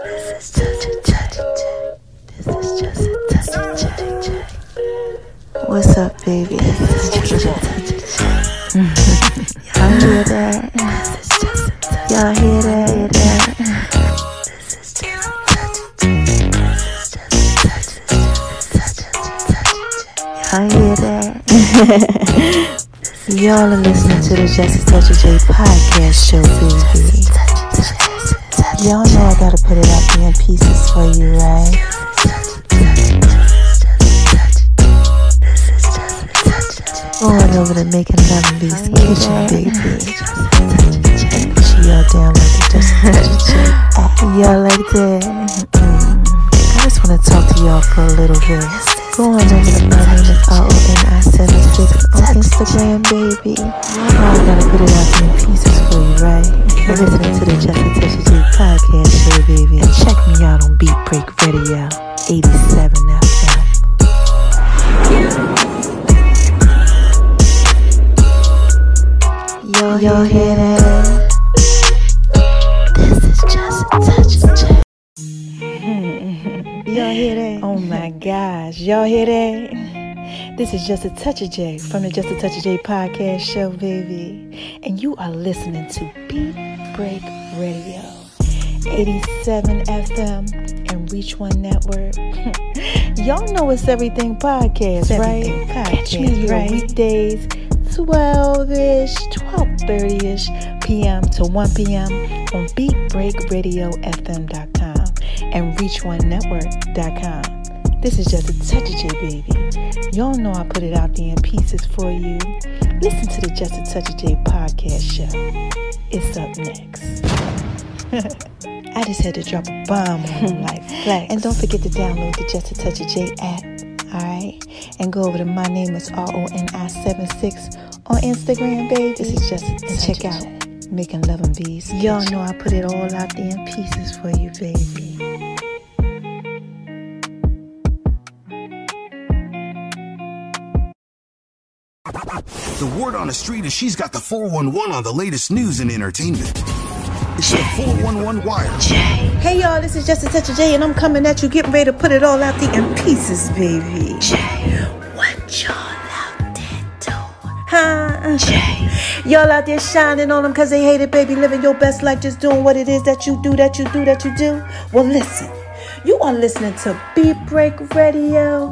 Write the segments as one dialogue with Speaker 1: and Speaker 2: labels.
Speaker 1: What's up, baby? Y'all hear that? Y'all hear that? Y'all hear that? Y'all are listening to the Just a Touch of J podcast show, baby. Y'all know I gotta put it out there in pieces for you, right? Going over to Making Love and Beast Kitchen, baby. She y'all down like the Just a Touch of J. Y'all like that? I just wanna talk to y'all for a little bit. Going over to my name is RONI76 on Instagram, baby. I gotta put it out there in pieces for you, right? You're listening to the Just a Touch of J podcast show, baby. And check me out on Beat Break Radio, 87 FM. Y'all hear that? This is Just a Touch of J. Y'all hear that? Oh my gosh, y'all hear that? This is Just a Touch of J from the Just a Touch of J podcast show, baby. And you are listening to Beat Break Radio, 87 FM and Reach One Network. Y'all know it's Everything Podcast, right? Catch me here weekdays, 12-ish, 12:30-ish p.m. to 1 p.m. on BeatBreakRadioFM.com and ReachOneNetwork.com. This is Just a Touch of J, baby. Y'all know I put it out there in pieces for you. Listen to the Just a Touch of J podcast show. It's up next. I just had to drop a bomb on life. And don't forget to download the Just a Touch of J app. Alright? And go over to my name is RONI76 on Instagram, baby. This is just and check out Making Love and Bees. Y'all know I put it all out there in pieces for you, baby.
Speaker 2: The word on the street is she's got the 411 on the latest news and entertainment. It's the 411 Wire.
Speaker 1: Hey y'all, this is Just a Touch of J, and I'm coming at you, getting ready to put it all out there in pieces, baby. What y'all out there doing? Huh? Y'all out there shining on them because they hate it, baby, living your best life, just doing what it is that you do. Well, listen. You are listening to Beat Break Radio,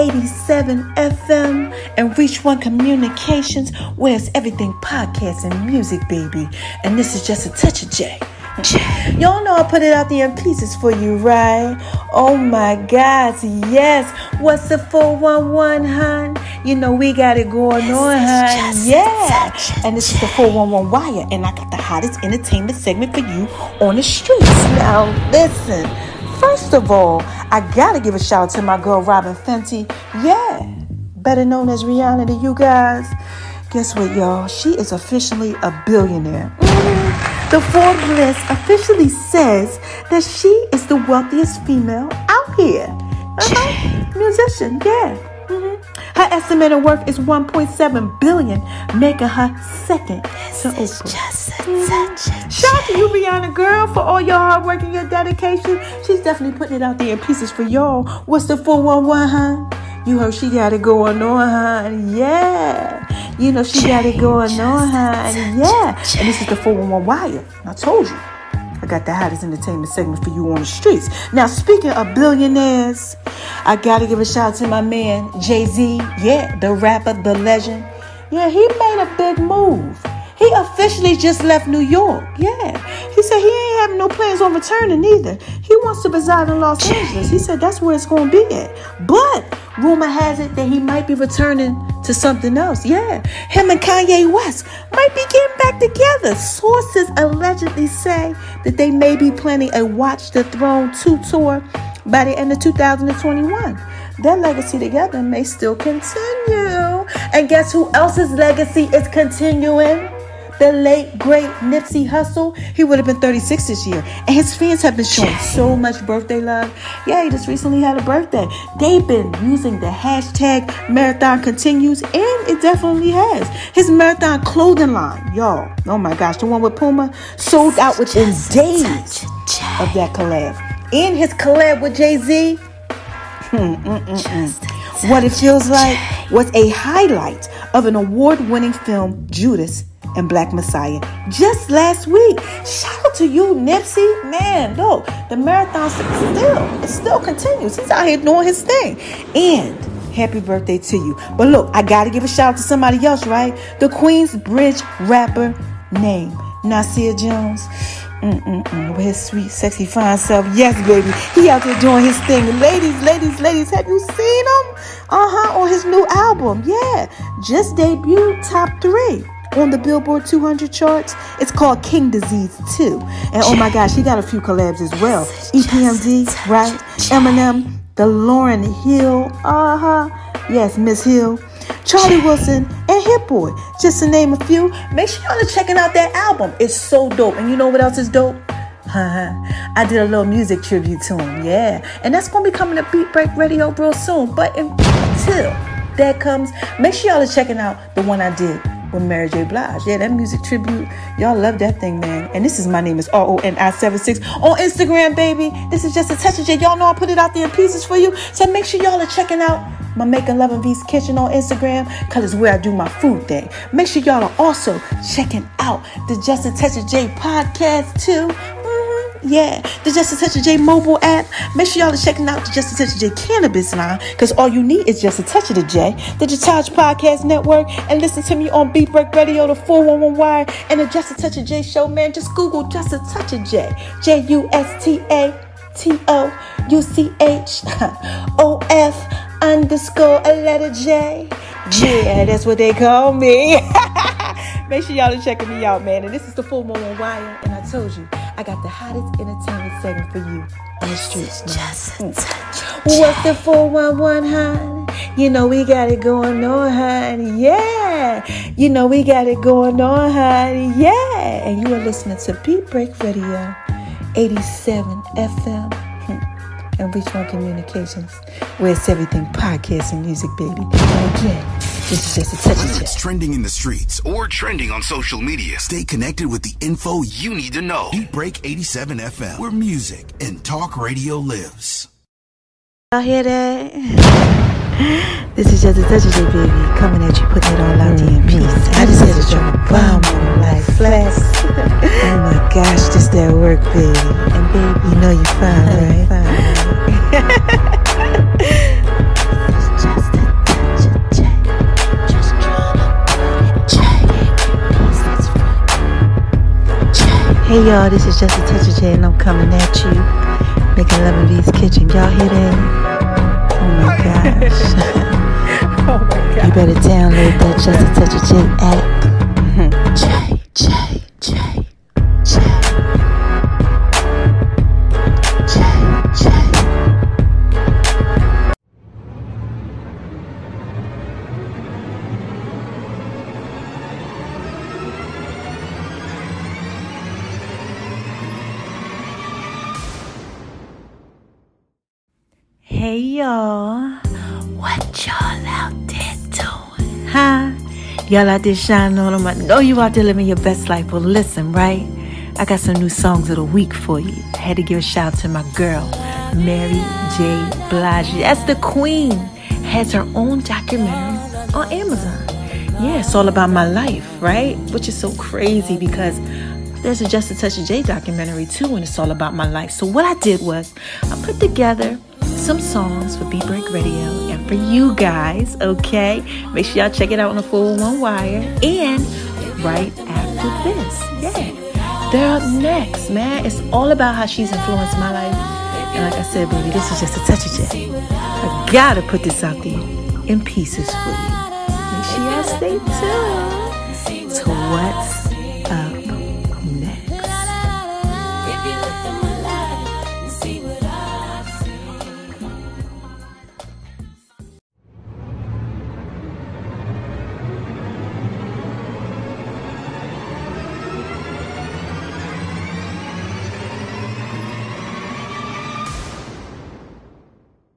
Speaker 1: 87 FM, and Reach One Communications, where it's everything podcast and music, baby. And this is Just a Touch of J. Y'all know I put it out there in pieces for you, right? Oh my God, yes. What's the 411, hun? You know we got it going on, hun. Yeah. And this is the 411 Wire, and I got the hottest entertainment segment for you on the streets. Now, listen. First of all, I gotta give a shout out to my girl Robin Fenty. Yeah, better known as Rihanna to you guys. Guess what, y'all? She is officially a billionaire. The Forbes list officially says that she is the wealthiest female out here. Musician, yeah. Her estimated worth is $1.7 billion, making her second to Oprah. Shout out to you, Rihanna, girl, for all your hard work and your dedication. She's definitely putting it out there in pieces for y'all. What's the 411, huh? You heard she got it going on, huh? Yeah. You know she got it going on, huh? Yeah. And this is the 411 Wire. I told you. I got the hottest entertainment segment for you on the streets. Now, speaking of billionaires, I gotta give a shout out to my man, Jay-Z. Yeah, the rapper, the legend. Yeah, he made a big move. He officially just left New York. Yeah. He said he ain't having no plans on returning either. He wants to reside in Los Angeles. He said that's where it's going to be at. But rumor has it that he might be returning to something else. Yeah. Him and Kanye West might be getting back together. Sources allegedly say that they may be planning a Watch the Throne 2 tour by the end of 2021. Their legacy together may still continue. And guess who else's legacy is continuing? The late, great Nipsey Hussle. He would have been 36 this year. And his fans have been showing so much birthday love. Yeah, he just recently had a birthday. They've been using the hashtag Marathon Continues, and it definitely has. His Marathon clothing line, y'all. Oh my gosh, the one with Puma sold out within days of that collab. and his collab with Jay-Z. What It Feels Like was a highlight of an award-winning film, Judas and Black Messiah, just last week. Shout out to you, Nipsey. Man, look, the marathon still continues. He's out here doing his thing. And happy birthday to you. But look, I gotta give a shout out to somebody else, right? The Queensbridge rapper named Nasir Jones. With his sweet, sexy, fine self. Yes, baby. He out there doing his thing. Ladies, have you seen him? On his new album. Yeah. Just debuted top 3 on the Billboard 200 charts. It's called King Disease 2. And oh my gosh, he got a few collabs as well. EPMD, right? Eminem, the Lauryn Hill. Yes, Miss Hill. Charlie Wilson, and Hit Boy, just to name a few. Make sure y'all are checking out that album. It's so dope. And you know what else is dope? I did a little music tribute to him, yeah. And that's going to be coming to Beat Break Radio real soon. But until that comes, make sure y'all are checking out the one I did with Mary J. Blige. Yeah, that music tribute. Y'all love that thing, man. And this is my name is RONI76 on Instagram, baby. This is Just a Touch of J. Y'all know I put it out there in pieces for you. So make sure y'all are checking out my Making Love and V's Kitchen on Instagram, because it's where I do my food thing. Make sure y'all are also checking out the Just a Touch of J podcast too. Yeah, the Just a Touch of J mobile app. Make sure y'all are checking out the Just a Touch of J cannabis line, because all you need is just a touch of the J. The Jataj Podcast Network, and listen to me on Beat Break Radio, the 411 Wire, and the Just a Touch of J show, man. Just Google Just a Touch of J. JUSTATOUCHOF_a letter J. Yeah, that's what they call me. Make sure y'all are checking me out, man. And this is the 411 Wire, and I told you, I got the hottest entertainment segment for you on the streets, man. What's the 411, hon? You know we got it going on, hon. Yeah. You know we got it going on, hon. Yeah. And you are listening to Beat Break Radio, 87 FM. And Reach One Communications, where it's everything podcast and music, baby. And again, this is Just a Touch of J.
Speaker 2: Whether it's trending in the streets or trending on social media, stay connected with the info you need to know. Beat Break 87 FM, where music and talk radio lives.
Speaker 1: Y'all hear that? This is Just a Touch of J, baby. Coming at you, putting it all out there in peace. I just had to drop a bomb on like flex. Oh my gosh, just that work, baby. And baby, you know you fine, right? Hey y'all, this is Just a Touch of J, and I'm coming at you, Making Love in V's Kitchen. Y'all hear that? Oh my gosh. Oh my God. You better download that Just a Touch of J app. J. Hey y'all, what y'all out there doing? Y'all out there shining on them. I know you out there living your best life. Well, listen, right? I got some new songs of the week for you. I had to give a shout out to my girl, Mary J. Blige. That's the queen. Has her own documentary on Amazon. Yeah, it's all about my life, right? Which is so crazy because there's a Just a Touch of J documentary too, and it's all about my life. So what I did was I put together some songs for Beat Break Radio and for you guys, okay? Make sure y'all check it out on the 401 Wire. And right after this, yeah, they're up next, man. It's all about how she's influenced my life. And like I said, baby, this is Just a Touch of J. I gotta put this out there in pieces for you. Make sure y'all stay tuned to what's up next.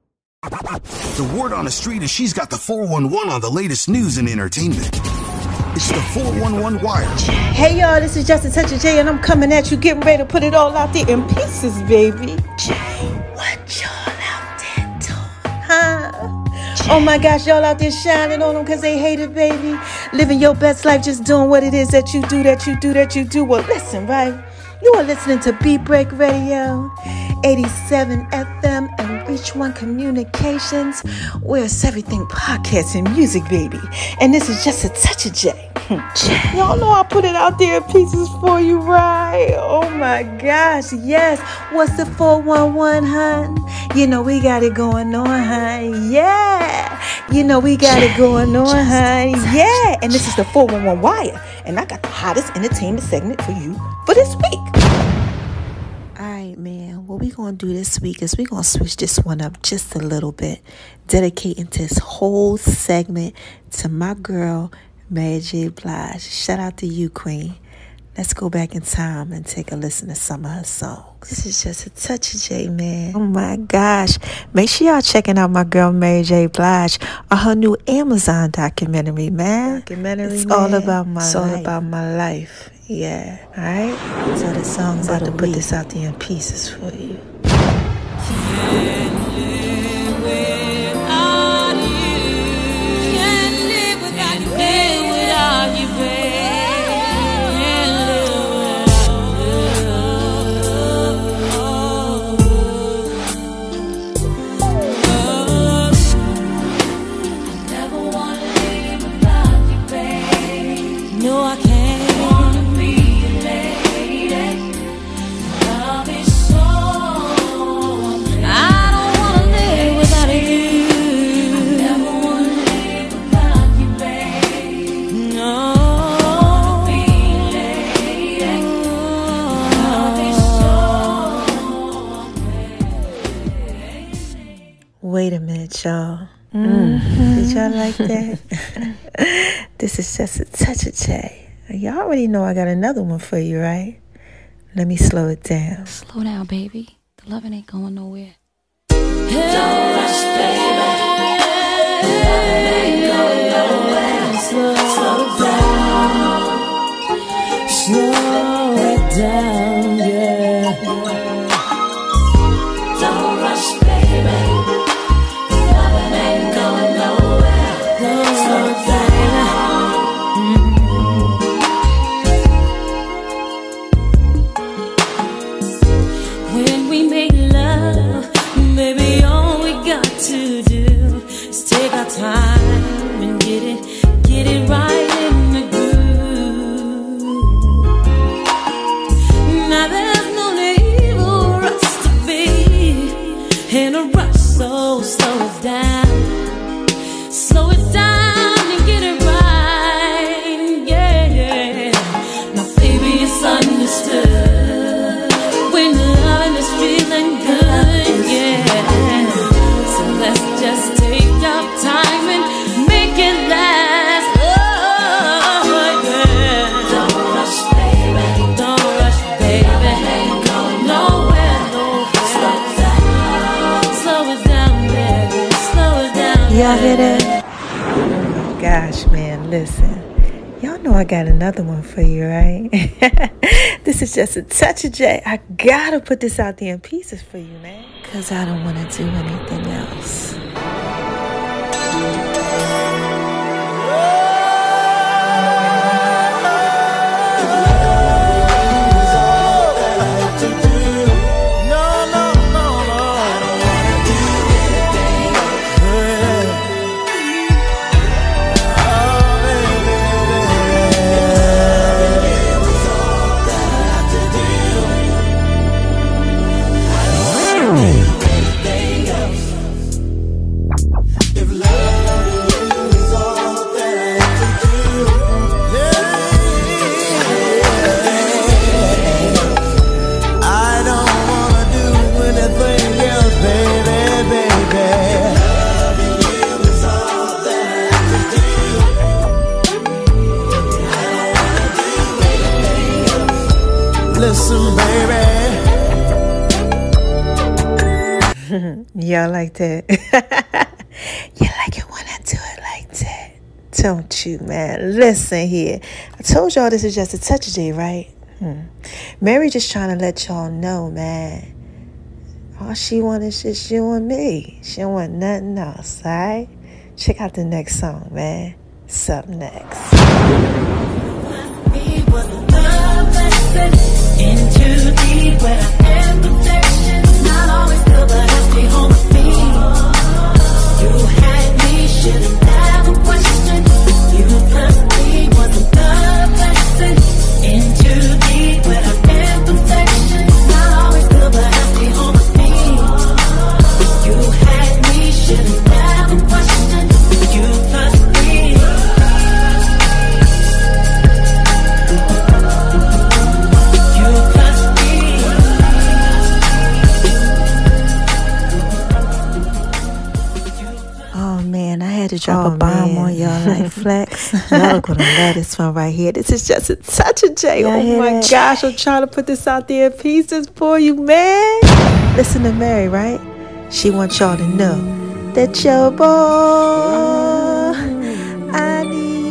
Speaker 2: The word on the street is she's got the 411 on the latest news and entertainment. It's the 411 Wire.
Speaker 1: Hey y'all, this is Just a Touch of J, and I'm coming at you, getting ready to put it all out there in pieces, baby. What y'all out there doing? Huh? Oh my gosh, y'all out there shining on them because they hate it, baby. Living your best life, just doing what it is that you do. Well, listen, right? You are listening to Beat Break Radio, 87 FM, and Reach One Communications, where it's everything podcast and music, baby. And this is Just a Touch of J. Y'all know I put it out there in pieces for you, right? Oh my gosh, yes. What's the 411, hun? You know we got it going on, hun. Yeah. You know we got it going on, hun. Yeah. And this is the 411 Wire. And I got the hottest entertainment segment for you for this week. Alright, man, what we gonna do this week is we gonna switch this one up just a little bit, dedicating this whole segment to my girl Mary J. Blige. Shout out to you, Queen. Let's go back in time and take a listen to some of her songs. This is Just a Touch of J, man. Oh my gosh. Make sure y'all checking out my girl Mary J. Blige on her new Amazon documentary, man. It's all about my life. It's all about my life. Yeah. Alright? So the song's about to put this out there in pieces for you. Wait a minute, y'all. Did y'all like that? This is Just a Touch of J. Y'all already know I got another one for you, right? Let me slow it down.
Speaker 3: Slow down, baby. The loving ain't going nowhere.
Speaker 4: Don't rush, baby. The loving ain't going nowhere. Slow down. Slow it down, yeah. Don't rush, baby. Time and get it right in the groove. Now there's no need for us to be in a rush, so slow it down. Slow it down and get it right, yeah. Now baby, it's understood when loving is feeling good, yeah. So let's just take our time and make it last. Oh, yeah. Don't rush, baby. Don't rush, baby. Ain't going nowhere. Slow it down, baby. Slow it down.
Speaker 1: Y'all hear that? Oh my gosh, man, listen. Y'all know I got another one for you, right? This is Just a Touch of J. I gotta put this out there in pieces for you, man. Cause I don't wanna do anything else.
Speaker 4: Listen, baby.
Speaker 1: Y'all like that? You like it when I do it like that? don't you, man? Listen here. I told y'all this is just a touch of J, right? Mary just trying to let y'all know, man. All she want is just you and me. She don't want nothing else, all right? Check out the next song, man. What's up next?
Speaker 4: Into deep where I am perfection. Not always good, but I stay home with me. You had me, shouldn't have a question. You plus me wasn't the blessing. Into deep where I am perfection. Not always good, but I stay home with me. You had me, shouldn't have a question. You plus me.
Speaker 1: To drop a bomb on y'all like Flex. Y'all gonna love this one right here. This is just a touch of J. Oh my gosh, I'm trying to put this out there in pieces for you, man. Listen to Mary, right? She wants y'all to know that your boy I need.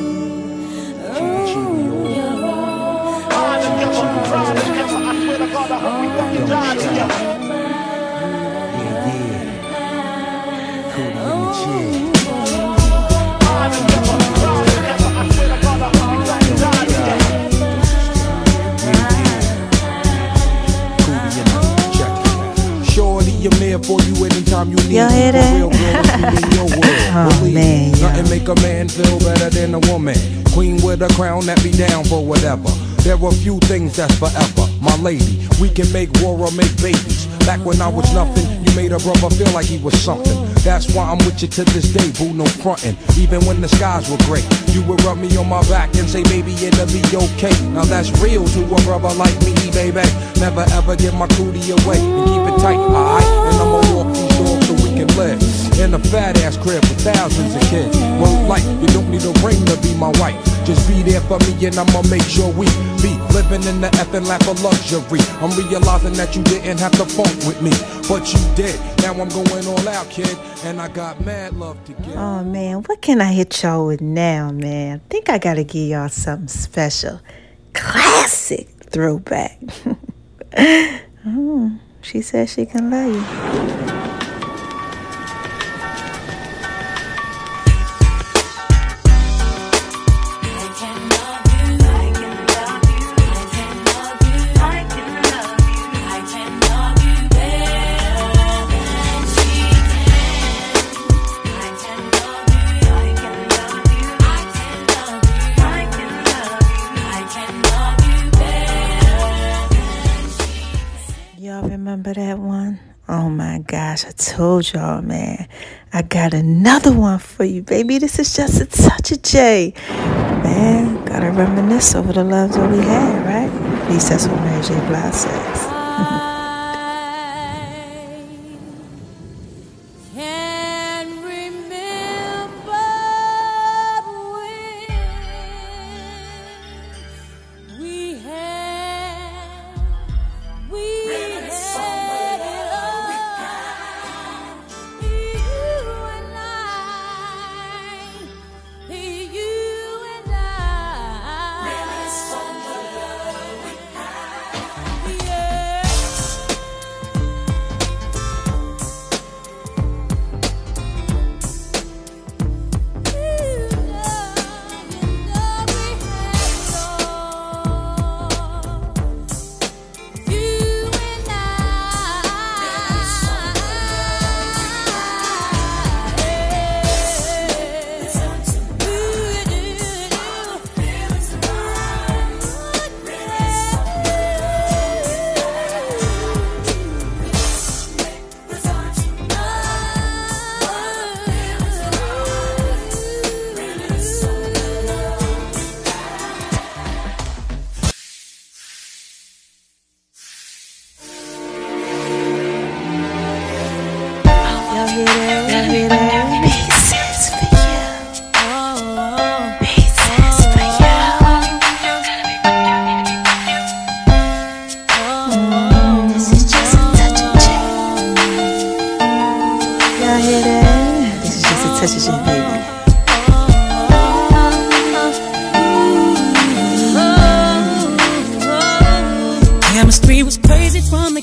Speaker 5: I'm there for you anytime you need
Speaker 1: y'all
Speaker 5: me.
Speaker 1: Hear that?
Speaker 5: Real girl, in your world.
Speaker 1: Oh man,
Speaker 5: nothing make a man feel better than a woman. Queen with a crown that be down for whatever. There are few things that's forever. My lady, we can make war or make babies. Back when I was nothing, you made a brother feel like he was something. That's why I'm with you to this day, boo, no frontin'. Even when the skies were gray, you would rub me on my back and say, baby, it'll be okay. Now that's real to a brother like me, baby. Never ever give my cootie away and keep it tight, alright? And I'ma walk these dogs so we can live in a fat ass crib with thousands of kids. Word like, you don't need a ring to be my wife. Just be there for me and I'ma make sure we be living in the effing lap of luxury. I'm realizing that you didn't have to funk with me, but you did. Now I'm going all out, kid, and I got mad love to give.
Speaker 1: Oh man, what can I hit y'all with now, man? I think I gotta give y'all something special. Classic throwback. She said she can love you. Remember that one? Oh my gosh, I told y'all, man. I got another one for you, baby. This is just a touch of J. Man, gotta reminisce over the loves that we had, right? At least that's what Mary J. Blige says.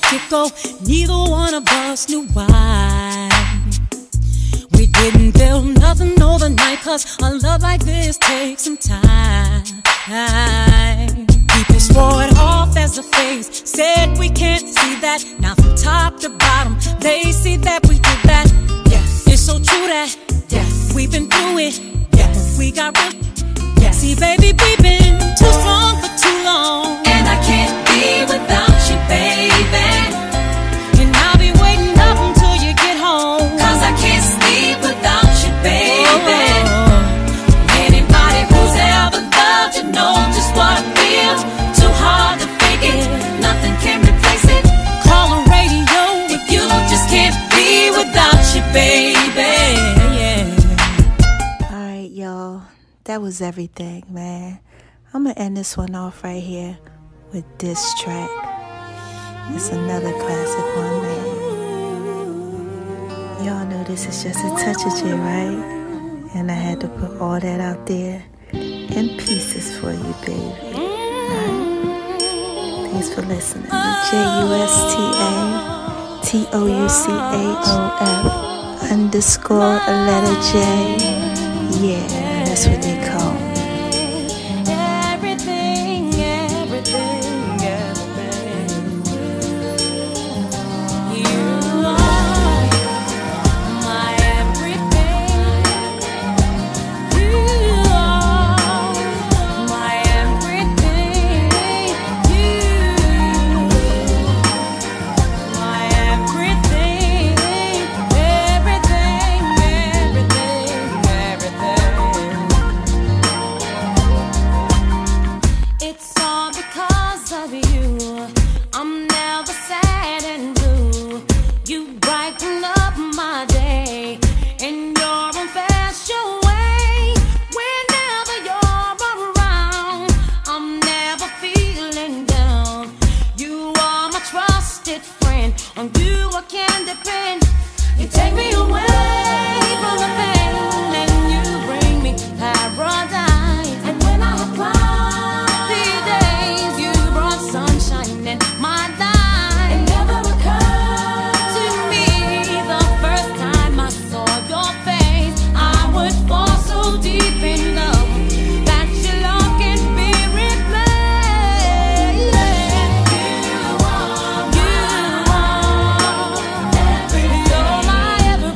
Speaker 4: get-go, neither one of us knew why. We didn't build nothing overnight, 'cause a love like this takes some time. People swore it off as a phase, said we can't see that. Now from top to bottom, they see that we did that. Yes, it's so true that we've been through it. Yes, we got real. Yes, see, baby, we've been too strong for too long, and I can't be without you, baby. And I'll be waiting up until you get home, 'cause I can't sleep without you, baby. Anybody who's ever loved you knows just what I feel. Too hard to fake it, nothing can replace it. Call the radio if you just can't be without you, baby.
Speaker 1: Alright, y'all. That was everything, man. I'm gonna end this one off right here with this track. It's another classic one, man. Y'all know this is just a touch of J, right? And I had to put all that out there in pieces for you, baby. Right? Thanks for listening. JUSTATOUCHOF_letter J. Yeah, that's what they call me.
Speaker 4: You're my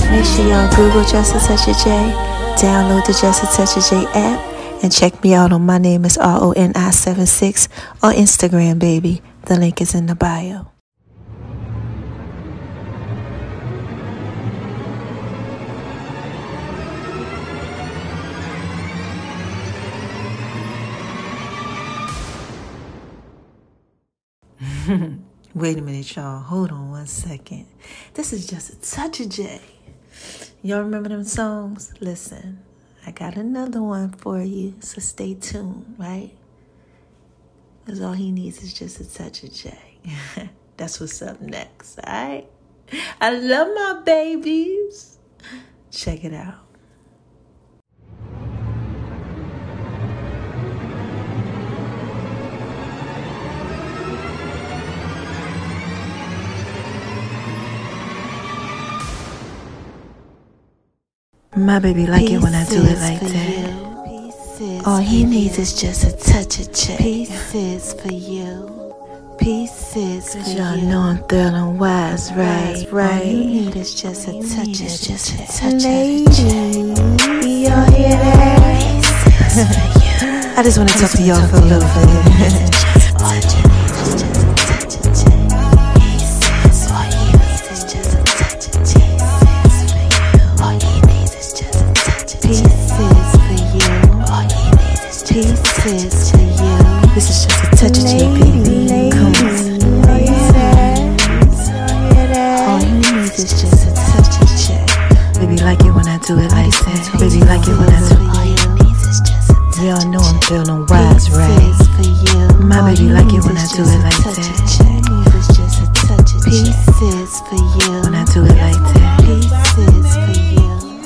Speaker 1: Make sure y'all Google Just a Touch of J, download the Just a Touch of J app, and check me out on My Name is RONI76 on Instagram, baby. The link is in the bio. Wait a minute, y'all. Hold on 1 second. This is Just a Touch of J. Y'all remember them songs? Listen, I got another one for you, so stay tuned, right? Because all he needs is just a touch of J. That's what's up next, all right? I love my babies. Check it out. My baby like it when I do it like that. All he needs is just a touch of J. Pieces for you. Pieces for you. Y'all know I'm thrilling wise, right? All you need is just a touch of J. Lady, y'all hear that? I just want to talk to y'all for a little bit. All you need is just a touch of J. All you need is just a touch of J. All you need is just a touch of J. Pieces for you. All you need is pieces for you. This is just a touch of J, baby. Come on. All you need is just a touch of J. Baby like it when I do it like that. Baby like it when I do it. All you need is just a touch of J. Y'all know I'm feeling wise, right? My baby like it when I do it like that. Pieces for you. When I do it like that. Pieces for you.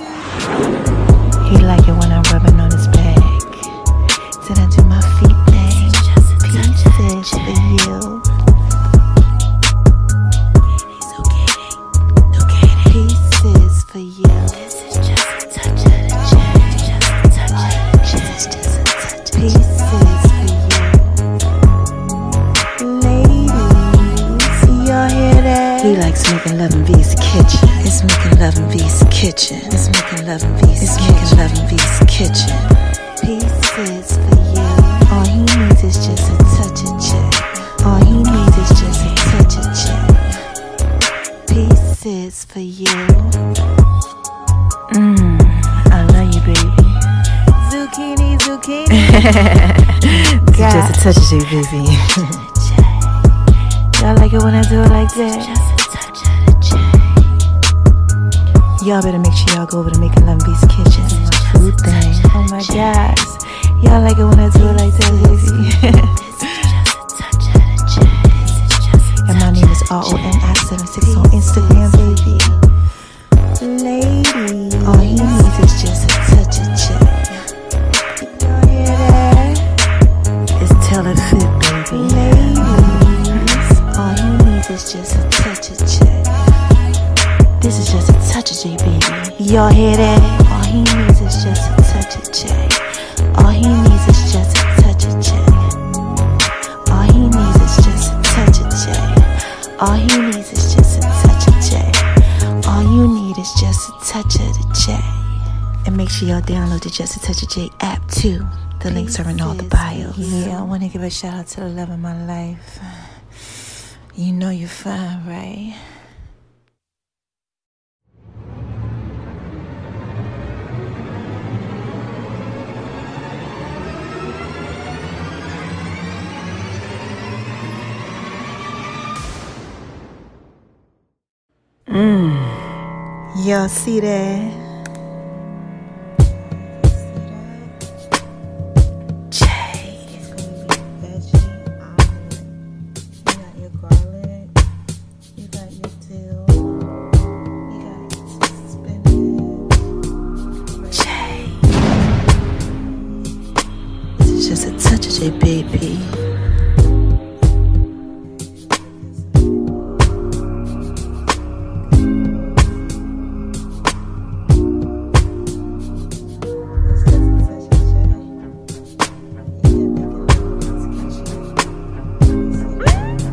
Speaker 1: He like it when I'm rubbing on his back. Then I do my feet thing. Pieces for you. Pieces for you. This is just a touch of the J. Just a touch of the J. This is just a touch of pieces for you. Ladies, y'all hear that? He likes making love in V's kitchen. It's making love in V's kitchen. It's making love in V's kitchen. It's making love in V's kitchen. Pieces for you. All he needs is just a touch of J. All he needs is just a touch of J. Pieces for you. I love you, baby. Zucchini, zucchini. Just a touch of J, baby. Y'all like it when I do it like that? Y'all better make sure y'all go over to Making Love in V's kitchen. My food thing. Oh my gosh. Y'all like it when I do it like that, baby. And my name is RONI76 on Instagram, baby. Lady, all he needs is just a touch of J. Y'all hear that? It's tell it fit, baby. Ladies, all he needs is just a touch of J. This is just a touch of J, baby. Y'all hear that? All he needs is just a touch of J. All he needs is just a touch of J. All he needs is just a touch of J. All he needs is just a touch of J. All you need is just a touch of the J. And make sure y'all download the Just a Touch of J app too. The links are in all the bios. Yeah, I want to give a shout out to the love of my life. You know you're fine, right? Y'all see that? J. You got your garlic. You got your dill. You got your spinach. J. This is just a touch of J, baby.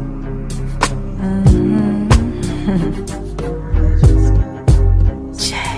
Speaker 1: J.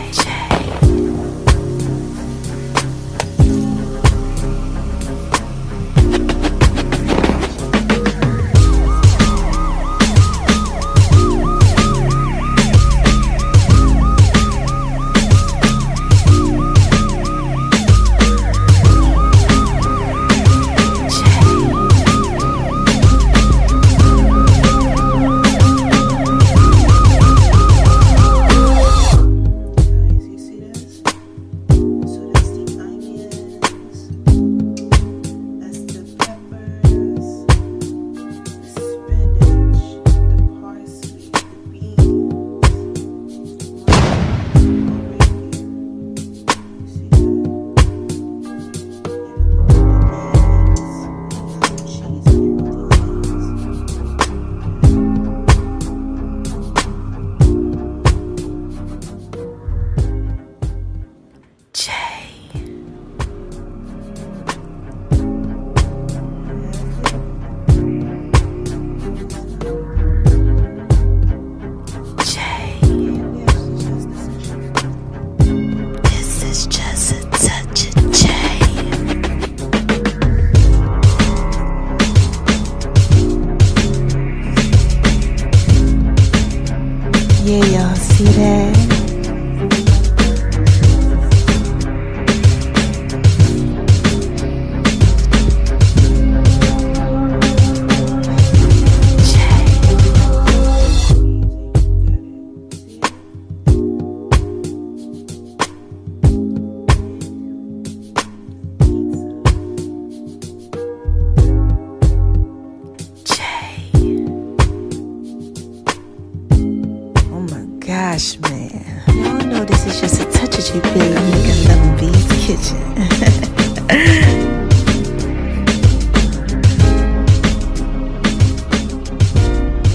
Speaker 1: this is just a touch of you, baby. I'm making love in B's kitchen.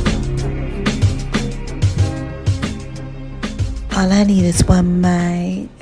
Speaker 1: All I need is one mic.